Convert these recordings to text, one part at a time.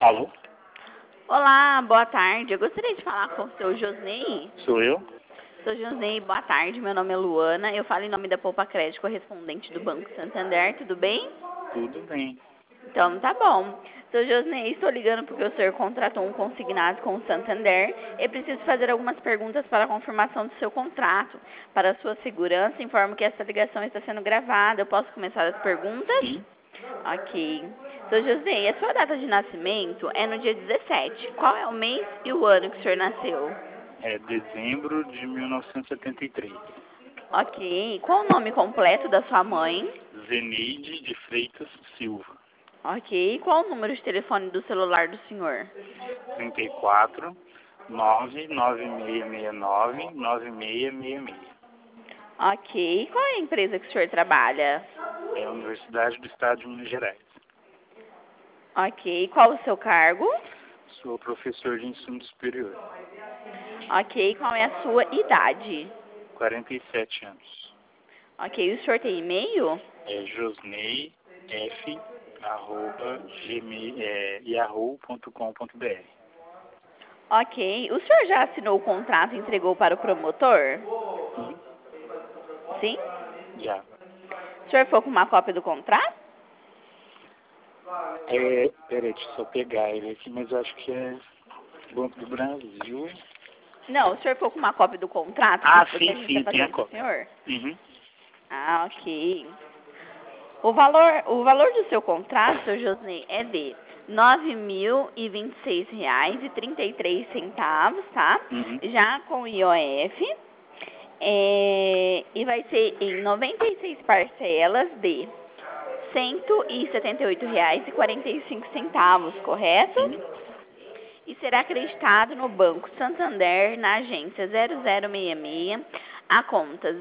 Alô? Olá, boa tarde. Eu gostaria de falar com o seu Josnei. Sou eu? Seu Josnei, boa tarde. Meu nome é Luana. Eu falo em nome da Poupa Crédito, correspondente do Banco Santander. Tudo bem? Tudo bem. Então, tá bom. Seu Josnei, estou ligando porque o senhor contratou um consignado com o Santander. Eu preciso fazer algumas perguntas para a confirmação do seu contrato. Para a sua segurança, informo que essa ligação está sendo gravada. Eu posso começar as perguntas? Sim. Ok. Seu José, a sua data de nascimento é no dia 17. Qual é o mês e o ano que o senhor nasceu? É dezembro de 1973. Ok. Qual o nome completo da sua mãe? Zeneide de Freitas Silva. Ok. Qual o número de telefone do celular do senhor? 34 99669 9666. Ok. Qual é a empresa que o senhor trabalha? É a Universidade do Estado de Minas Gerais. Ok. Qual o seu cargo? Sou professor de ensino superior. Ok. Qual é a sua idade? 47 anos. Ok. O senhor tem e-mail? É josneyf@yahoo.com.br. Ok. O senhor já assinou o contrato e entregou para o promotor? Sim, Sim? já. O senhor ficou com uma cópia do contrato? Peraí, deixa eu só pegar ele aqui, mas eu acho que é Banco do Brasil. Não, o senhor ficou com uma cópia do contrato Ah, que a sim, gente sim, está tem a fazendo para o cópia. senhor? Uhum. Ah, ok. O valor do seu contrato, seu Josnei, é de R$ 9.026,33, tá? Uhum. Já com IOF. E vai ser em 96 parcelas de R$ 178,45, correto? Sim. E será acreditado no Banco Santander, na agência 0066, a conta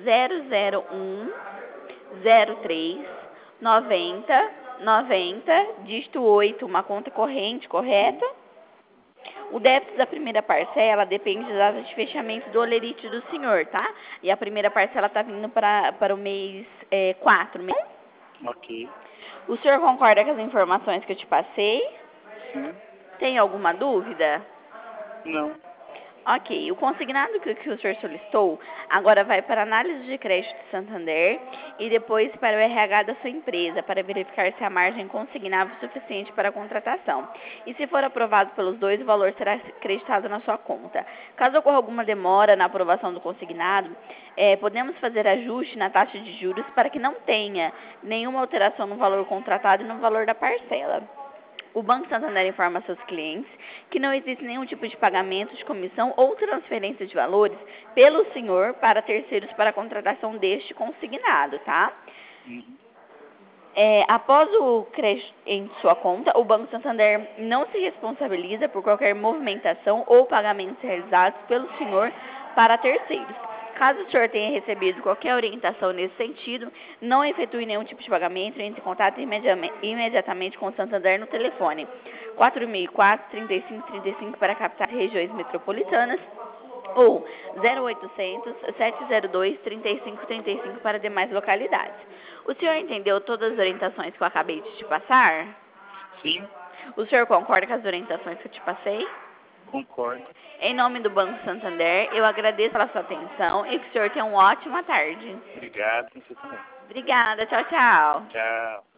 001039090, dígito 8, uma conta corrente, correto? O débito da primeira parcela depende da data de fechamento do holerite do senhor, tá? E a primeira parcela está vindo para o mês 4. Ok. O senhor concorda com as informações que eu te passei? Sim. Tem alguma dúvida? Não. Ok, o consignado que o senhor solicitou agora vai para a análise de crédito do Santander e depois para o RH da sua empresa para verificar se a margem consignável é suficiente para a contratação. E se for aprovado pelos dois, o valor será acreditado na sua conta. Caso ocorra alguma demora na aprovação do consignado, podemos fazer ajuste na taxa de juros para que não tenha nenhuma alteração no valor contratado e no valor da parcela. O Banco Santander informa a seus clientes que não existe nenhum tipo de pagamento de comissão ou transferência de valores pelo senhor para terceiros para a contratação deste consignado, tá? Uhum. Após o crédito em sua conta, o Banco Santander não se responsabiliza por qualquer movimentação ou pagamentos realizados pelo senhor para terceiros. Caso o senhor tenha recebido qualquer orientação nesse sentido, não efetue nenhum tipo de pagamento e entre em contato imediatamente com o Santander no telefone 4004-3535 para capitais e regiões metropolitanas ou 0800 702 3535 para demais localidades. O senhor entendeu todas as orientações que eu acabei de te passar? Sim, O senhor concorda com as orientações que eu te passei? concordo. Em nome do Banco Santander, eu agradeço pela sua atenção e que o senhor tenha uma ótima tarde. Obrigado, você também. Obrigada, tchau, tchau. Tchau.